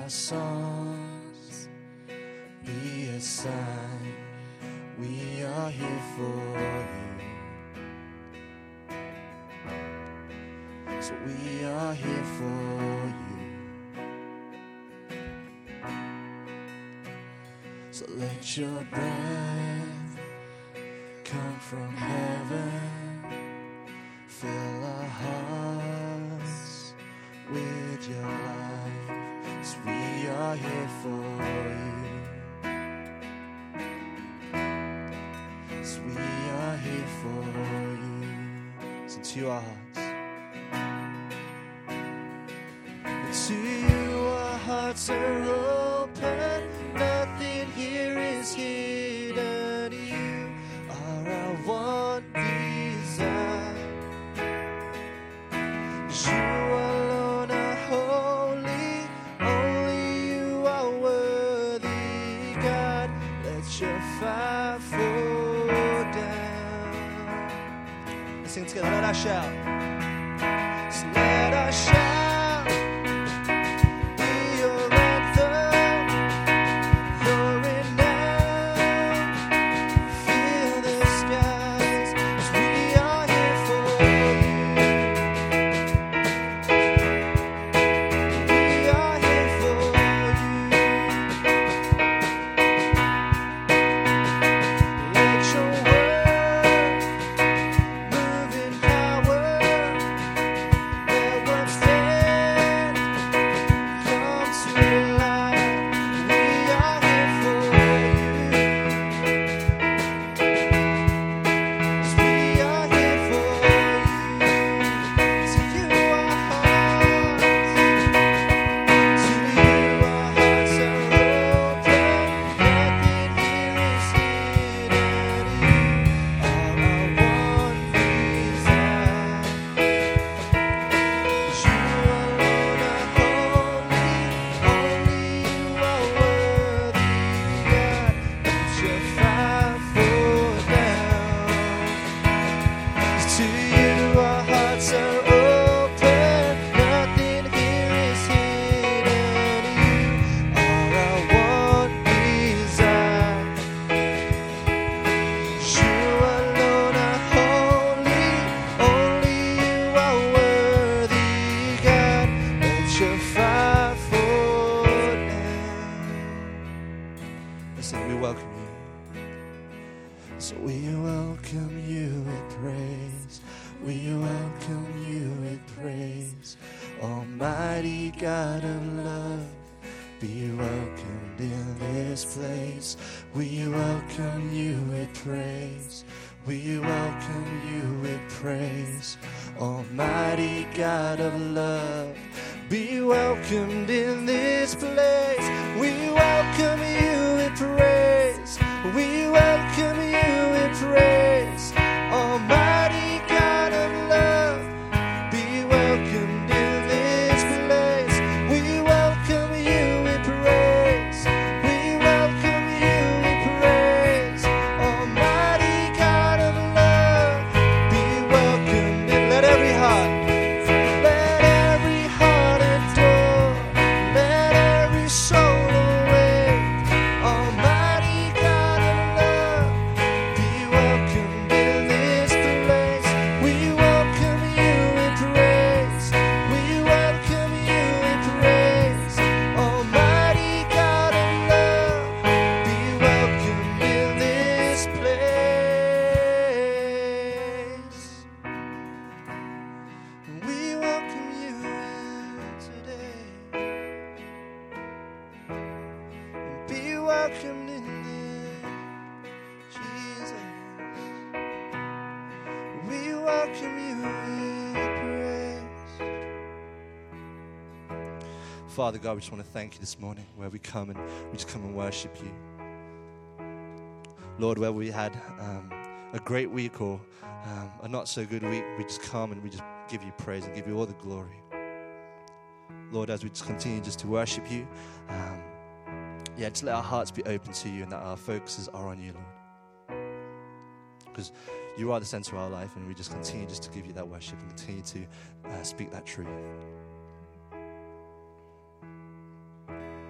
our songs be a sign we are here for you. So we are here for you. So let your breath come from heaven, fill our hearts with your life. So we are here for you. So we are here for you. So to our hearts. And to you our hearts are open. Nothing here is hidden. You are our one desire. You alone are holy. Only you are worthy, God. Let your fire fall down. Let's sing together. Let us shout. So let us shout. Father God, we just want to thank you this morning where we come and we just come and worship you. Lord, where we had a great week or a not so good week, we just come and we just give you praise and give you all the glory. Lord, as we just continue just to worship you, just let our hearts be open to you and that our focuses are on you, Lord. Because you are the center of our life, and we just continue just to give you that worship and continue to speak that truth.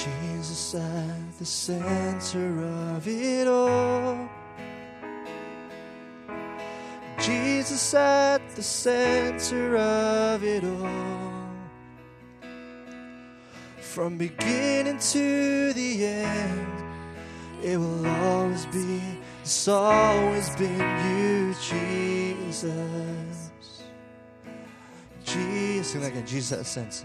Jesus at the center of it all. Jesus at the center of it all. From beginning to the end, it will always be, it's always been you, Jesus. Jesus, sing that again, Jesus at the center.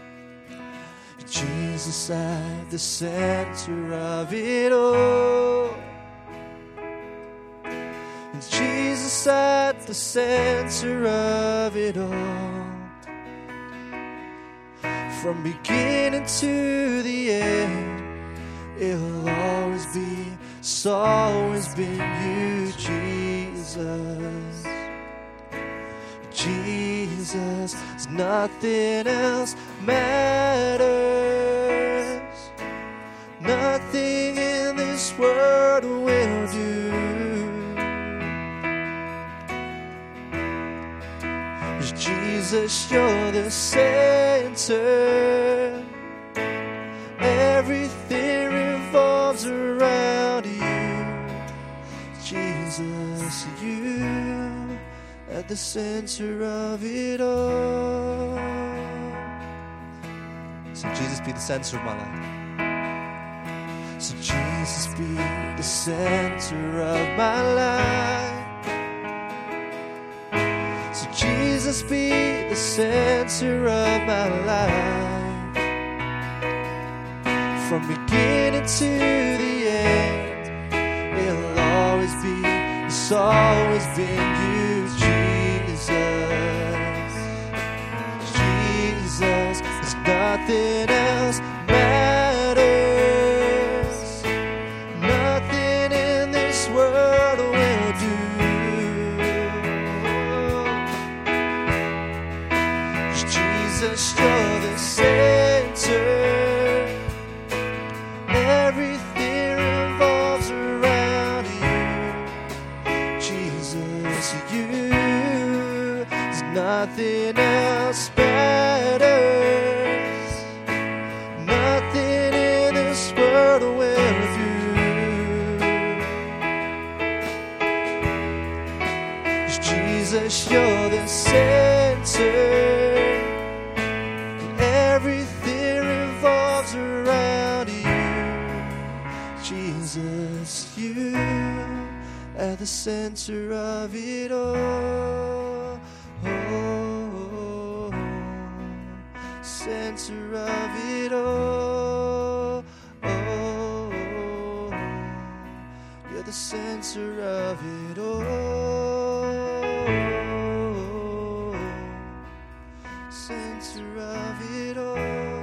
Jesus at the center of it all. Jesus at the center of it all. From beginning to the end, it will always be, it's always been you, Jesus. Jesus, nothing else matters. Nothing in this world will do. 'Cause Jesus, you're the center. Everything revolves around you. Jesus, you at the center of it all. So Jesus, be the center of my life. So Jesus, be the center of my life. So Jesus, be the center of my life. From beginning to the end, it'll always be, it's always been you, Jesus. Jesus, there's nothing else matters. Nothing in this world will do. 'Cause Jesus, you're the center. Everything revolves around you. Jesus, you, there's nothing else matters. Nothing in this world will do. 'Cause Jesus, you're the center. Everything revolves around you. Jesus, you at the center of it all. Oh, center of it all. Oh, you're the center of it all. Center of it all.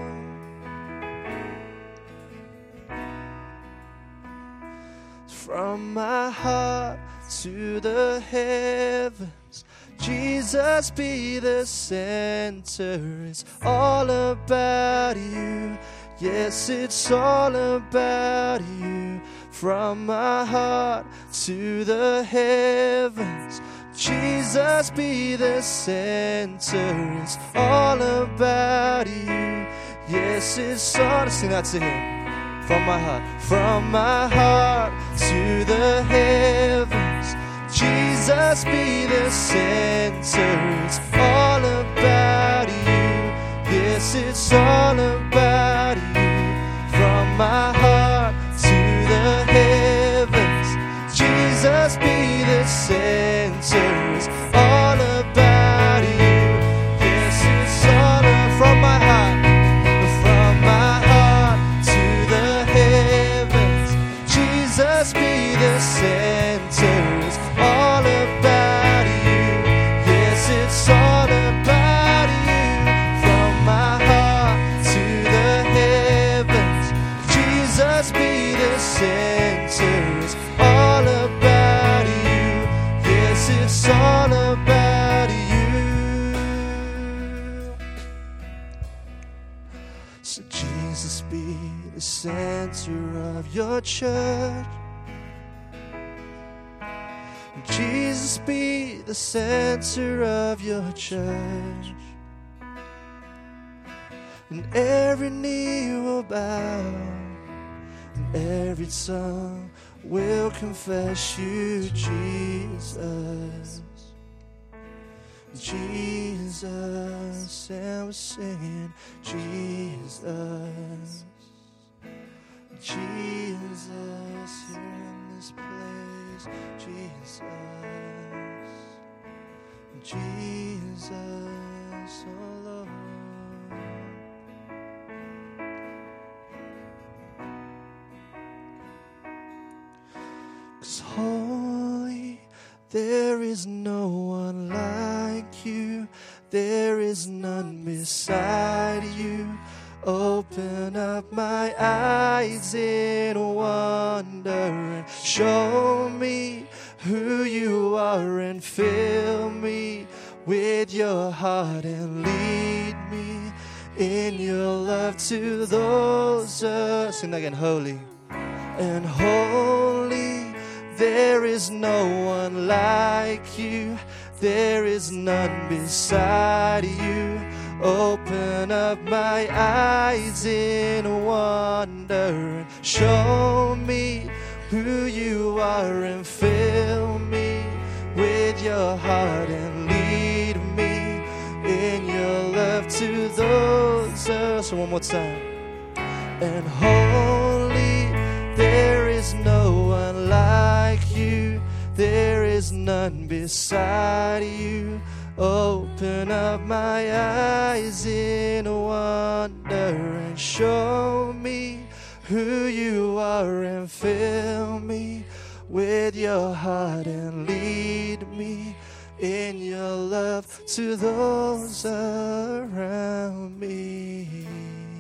From my heart to the heavens, Jesus, be the center. It's all about you. Yes, it's all about you. From my heart to the heavens, Jesus, be the center. It's all about you. Yes, it's all. Let's sing that to Him. From my heart to the heavens, Jesus, be the center. It's all about you. Yes, it's all about you. From my heart to the heavens, Jesus, be the center. It's all about you. Yes, it's all from my heart. From my heart to the heavens, Jesus, be the center. It's all about you. Yes, it's all about you. From my heart to the heavens, Jesus, be the center. It's all about you. Yes, it's all about you. So Jesus, be the center of your church. Jesus, be the center of your church. and every knee will bow, and every tongue will confess you, Jesus. Jesus, and we're singing Jesus. Jesus, here in this place, Jesus. Jesus, oh Lord. 'Cause holy, there is no one like you. There is none beside you. Open up my eyes in wonder and show me who you are, and fill me with your heart and lead me in your love to those. Sing that again. Holy and holy, there is no one like you. There is none beside you. Open up my eyes in wonder and show me who you are, and fill me with your heart and lead me in your love to those. So one more time. And holy, there is no one like you. There is none beside you. Open up my eyes in wonder and show me who you are, and fill me with your heart and lead me in your love to those around me.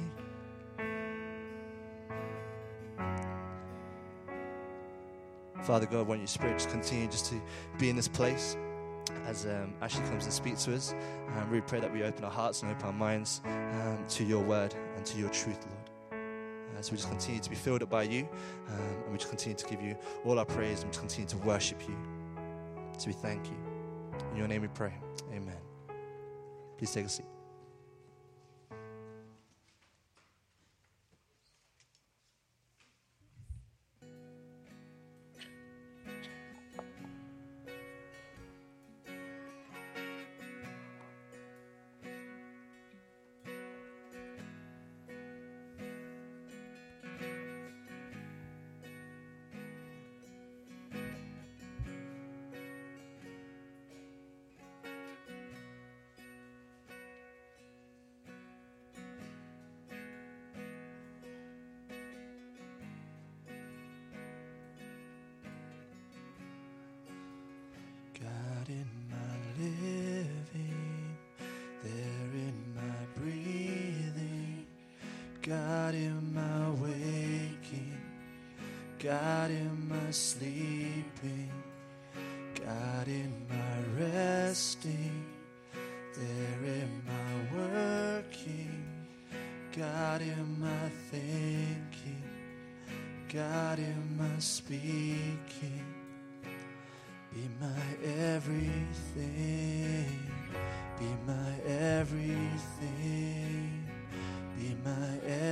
Father God, won't your Spirit just continue just to be in this place as Ashley comes to speak to us. We pray that we open our hearts and open our minds to your word and to your truth, Lord. So we just continue to be filled up by you, and we just continue to give you all our praise, and we just continue to worship you. So we thank you. In your name we pray. Amen. Please take a seat. God in my living, there in my breathing, God in my waking, God in my sleeping, God in my resting, there in my working, God in my thinking, God in my speaking. Be my everything, be my everything, be my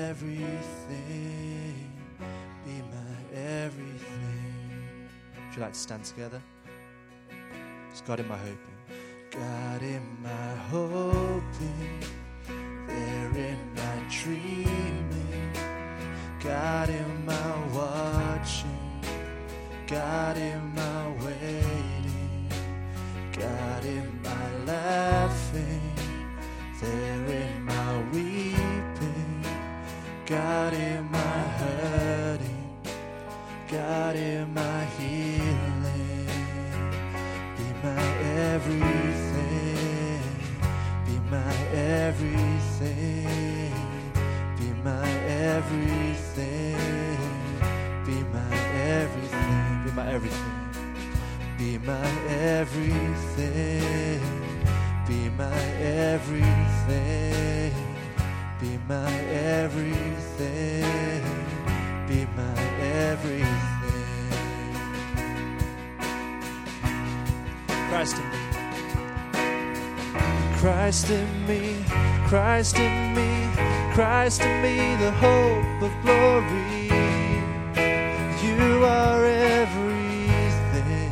everything, be my everything. Would you like to stand together? It's God in my hoping, God in my hoping, there in my dreaming, God in my watching, God in my waiting, God in my laughing, there in my weeping, God in my hurting, God in my healing. Be my everything, be my everything, be my everything, be my everything. Be my everything, be my everything, be my everything, be my everything, be my everything. Christ in me, Christ in me, Christ in me, Christ in me, the hope of glory. You are everything.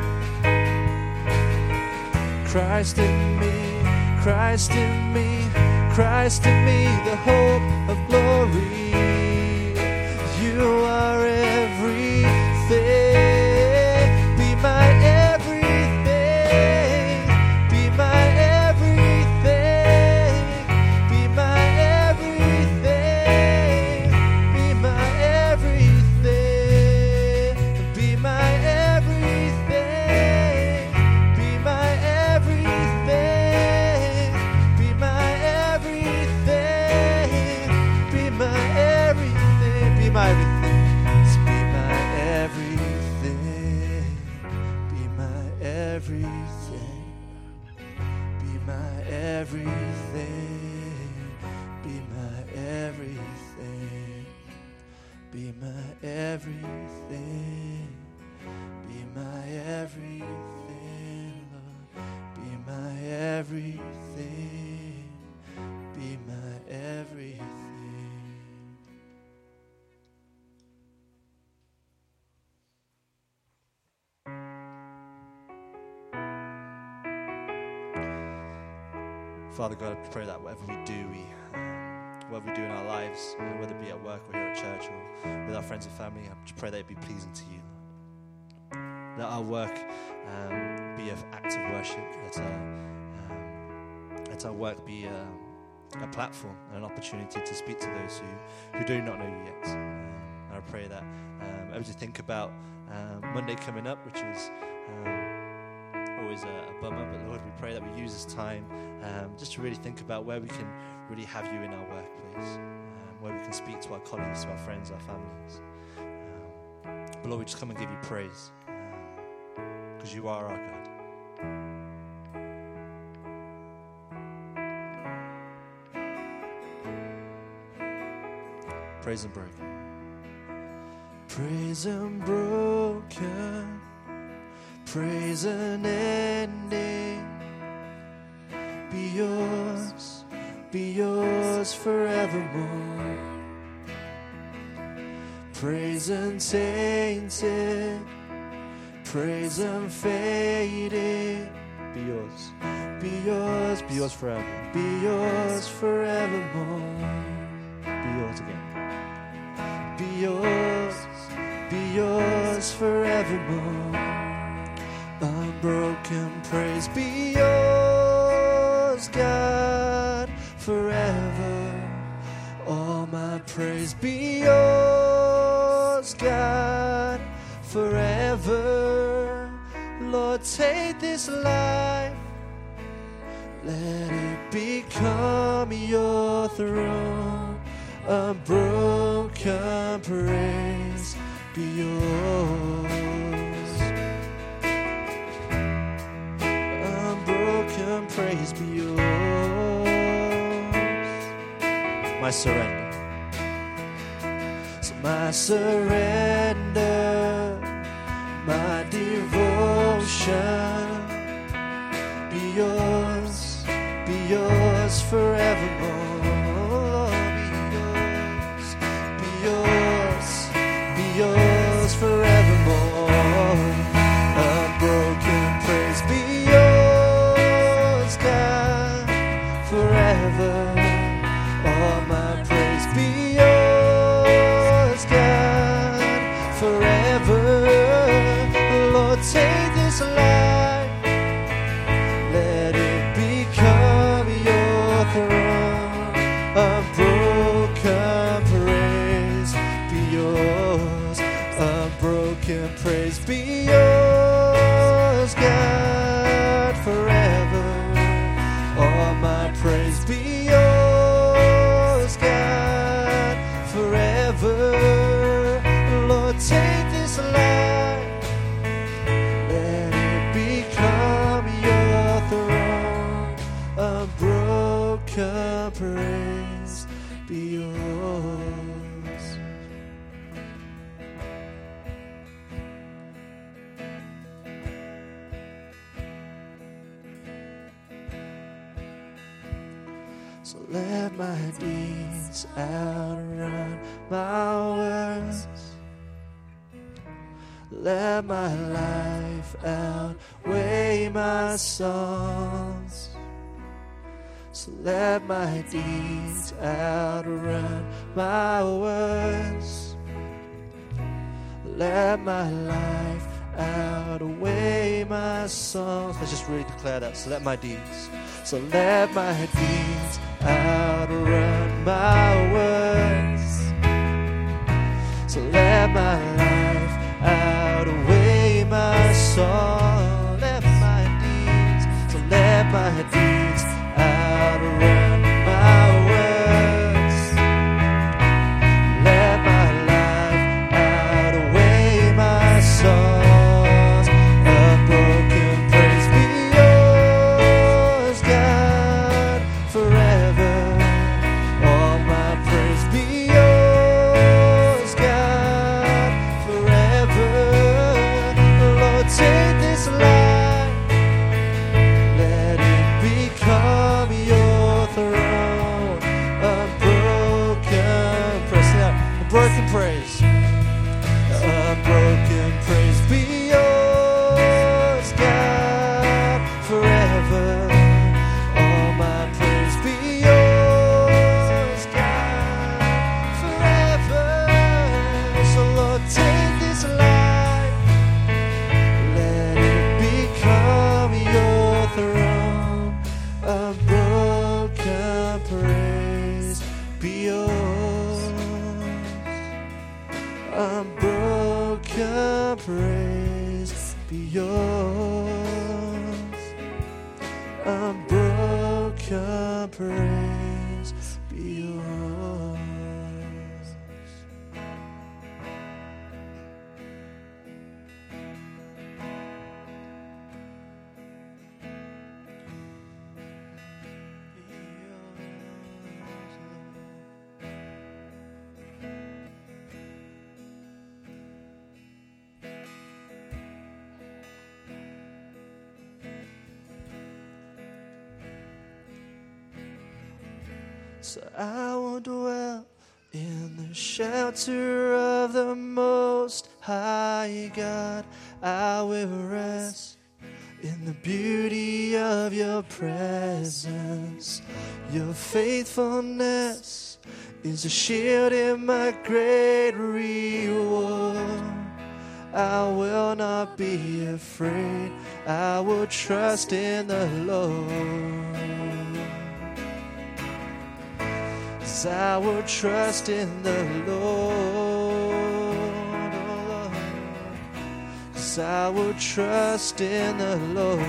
Christ in me, Christ in me, Christ in me, the hope of glory. You are everything. Be my everything. Be my everything. Be my everything. Be my everything. Be my everything. Be my everything. Be my everything. Be my everything. Be my everything. Everything, be my everything, Lord. Be my everything, be my everything. Father God, I pray that whatever we do, whatever we do in our lives, whether it be at work or here at church or with our friends and family, I just pray that it be pleasing to you. Let our work be an act of worship. Let our work be a platform and an opportunity to speak to those who do not know you yet. And I pray that as we think about Monday coming up, which is always a bummer, but Lord, we pray that we use this time just to really think about where we can really have you in our workplace, where we can speak to our colleagues, to our friends, our families. But Lord, we just come and give you praise because you are our God. Praise and broken. Praise and broken. Praise and ending. Be yours forevermore. Praise untainted, praise unfading. Be yours, be yours, be yours forever. Be yours forevermore. Be yours again. Be yours forevermore. Unbroken praise, be yours, God, forever. All my praise be yours, God, forever. Lord, take this life, let it become your throne. Unbroken praise be yours. Unbroken praise be yours. My surrender. So my surrender, my devotion, be yours forevermore. Be yours forevermore. Unbroken praise be yours, God, forever. All my praise be yours, God, forever. Lord, take this life, let it become your throne. So let my deeds outrun my words. Let my life outweigh my songs. So let my deeds outrun my words. Let my life outweigh my songs. Let's just really declare that. So let my deeds. So let my deeds outrun my words. So let my life outweigh my song. Let my deeds. So let my deeds outrun my words. Let my life outweigh my songs. A broken praise be yours, God, forever. All my praise be yours, God, forever. Lord, take this life, let it become your throne. A broken praise, a broken praise be yours, God, forever. All my praise be yours, God, forever. So Lord, take this life, let it become your throne. A broken praise be yours. A broken praise be yours. A broken praise be yours. So I will dwell in the shelter of the Most High God. I will rest in the beauty of your presence. Your faithfulness is a shield in my great reward. I will not be afraid. I will trust in the Lord. I will trust in the Lord, oh Lord. 'Cause I will trust in the Lord.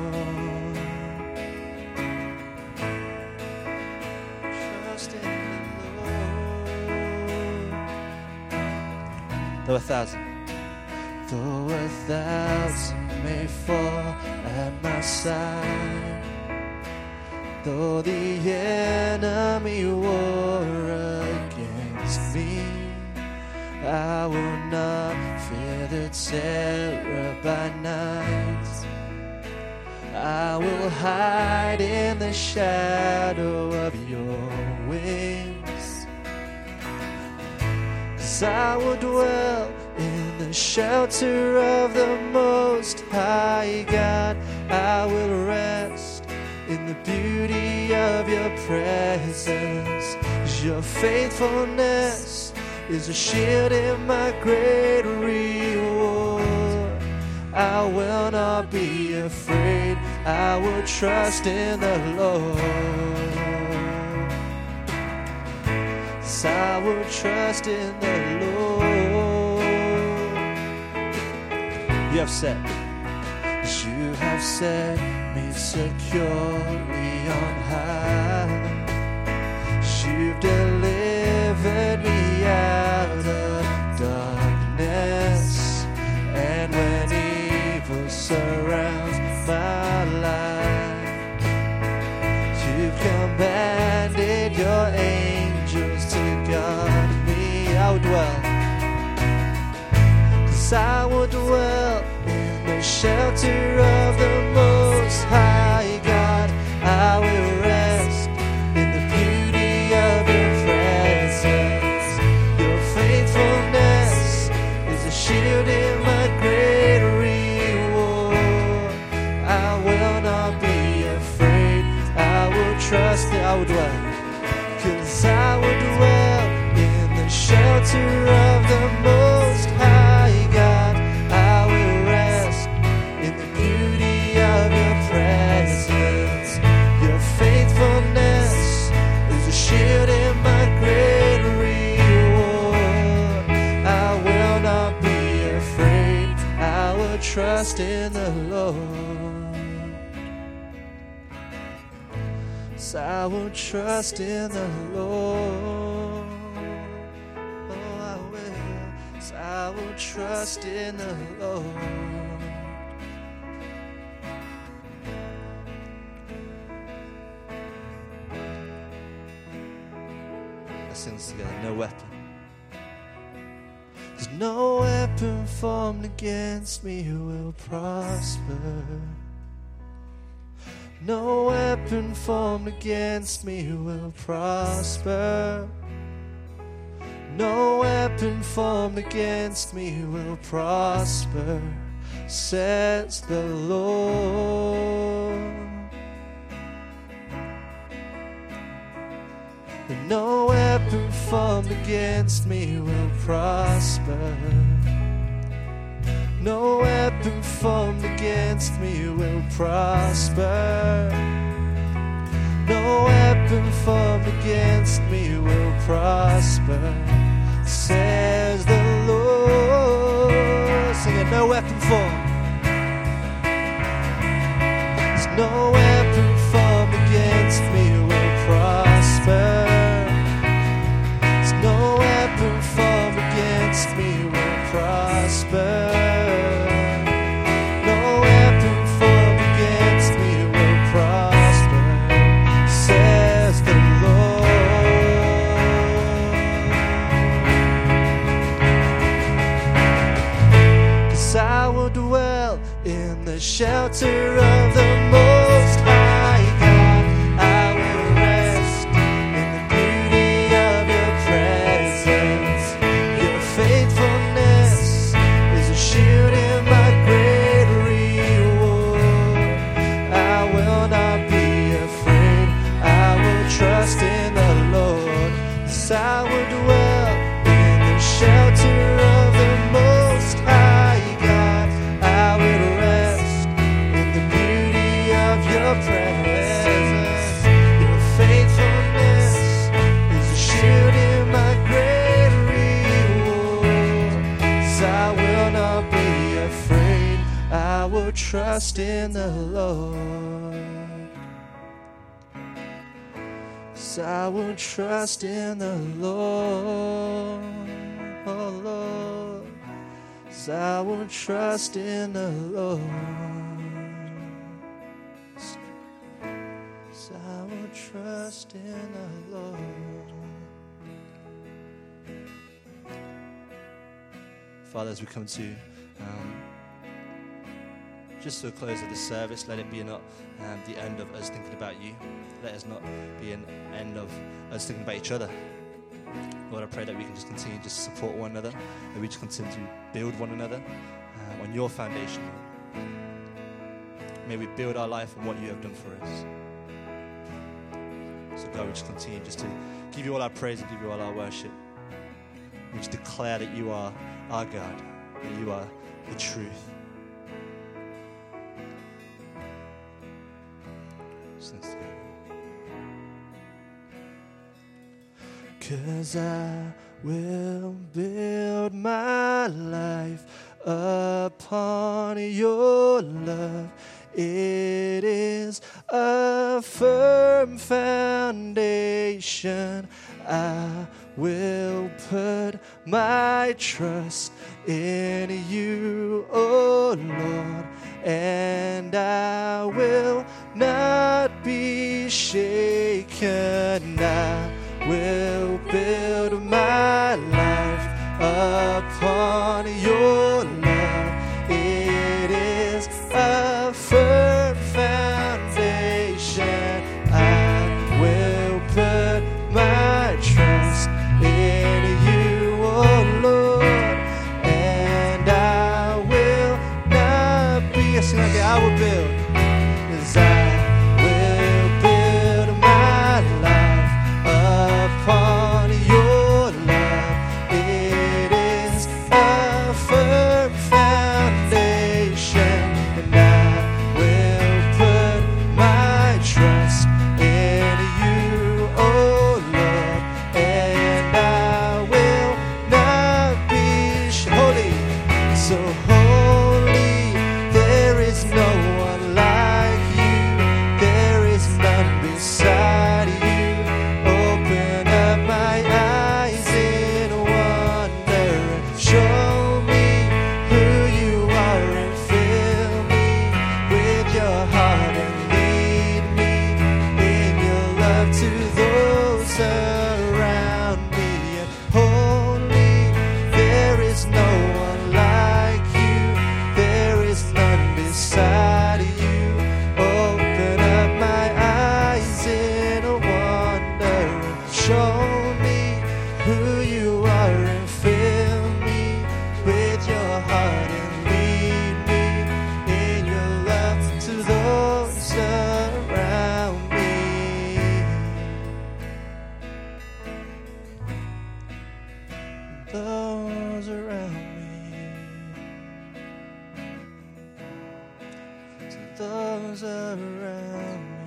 Trust in the Lord. Though 1,000 may fall at my side, though the enemy war against me, I will not fear the terror by night. I will hide in the shadow of your wings. 'Cause I will dwell in the shelter of the Most High God. I will rest in the beauty of your presence. Your faithfulness is a shield in my great reward. I will not be afraid. I will trust in the Lord. Yes, I will trust in the Lord. You have set me securely on high. You've delivered me out of darkness, and when evil surrounds my life, you've commanded your angels to guard me. I will dwell, 'cause I will dwell in the shelter of the Most High God. I will rest in the trust in the Lord. Yes, I will trust in the Lord. Oh, I will. Yes, I will trust in the Lord. Let's sing this together. No weapon. There's no weapon formed against me will prosper. No weapon formed against me will prosper. No weapon formed against me will prosper, says the Lord. No weapon formed against me will prosper. No weapon formed against me will prosper. No weapon formed against me will prosper, says the Lord. Sing it, no weapon formed. There's no weapon formed against me will prosper. There's no weapon formed against me will prosper. Shelter of the Most High God, I will rest in the beauty of your presence. Your faithfulness is a shield in my great reward. I will not be afraid, I will trust in the Lord. Yes, I will dwell in the shelter of the Most High God. I will rest your presence, your faithfulness is a shield in my great reward. So I will not be afraid, I will trust in the Lord. So I will trust in the Lord, oh Lord. So I will trust in the Lord. Trust in the Lord. Father, as we come to just to the close of the service, let it be not the end of us thinking about you. Let us not be an end of us thinking about each other. Lord, I pray that we can just continue to support one another, that we just continue to build one another on your foundation. May we build our life on what you have done for us. So God, we just continue just to give you all our praise and give you all our worship. We just declare that you are our God, that you are the truth. Sing this together. 'Cause I will build my life upon your love. It is a firm foundation. I will put my trust in you, oh Lord, and I will not be shaken. I will build my life upon your love. It is a firm foundation. I will put my trust in you, oh Lord, and I will not be. I sing like I will build, 'cause I will build my life upon your love. It is a firm who you are and fill me with your heart and lead me in your love to those around me. Those around me. To those around me.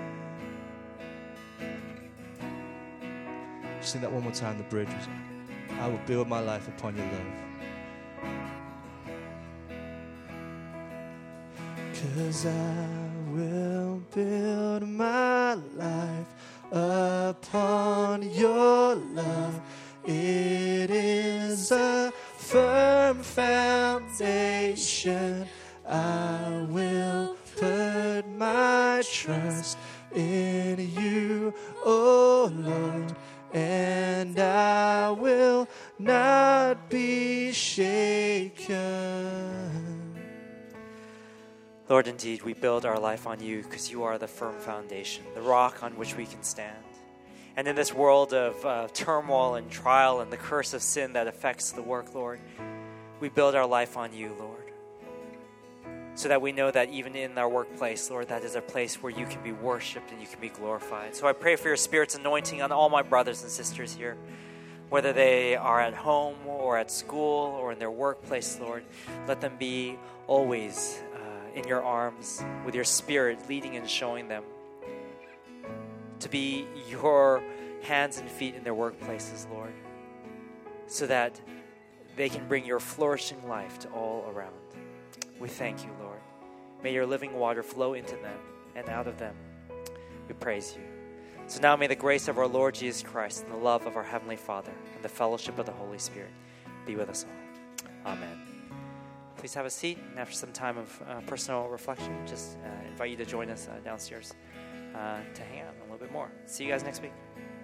Sing that one more time, the bridge. I will build my life upon your love. 'Cause I will build my life upon your love. It is a firm foundation. I will put my trust in you, oh Lord, and I will not be shaken. Lord, indeed, we build our life on you because you are the firm foundation, the rock on which we can stand. And in this world of turmoil and trial and the curse of sin that affects the work, Lord, we build our life on you, Lord, so that we know that even in our workplace, Lord, that is a place where you can be worshiped and you can be glorified. So I pray for your Spirit's anointing on all my brothers and sisters here, whether they are at home or at school or in their workplace, Lord. Let them be always in your arms with your Spirit leading and showing them to be your hands and feet in their workplaces, Lord, so that they can bring your flourishing life to all around. We thank you, Lord. May your living water flow into them and out of them. We praise you. So now may the grace of our Lord Jesus Christ and the love of our Heavenly Father and the fellowship of the Holy Spirit be with us all. Amen. Please have a seat, and after some time of personal reflection, just invite you to join us downstairs to hang out a little bit more. See you guys next week.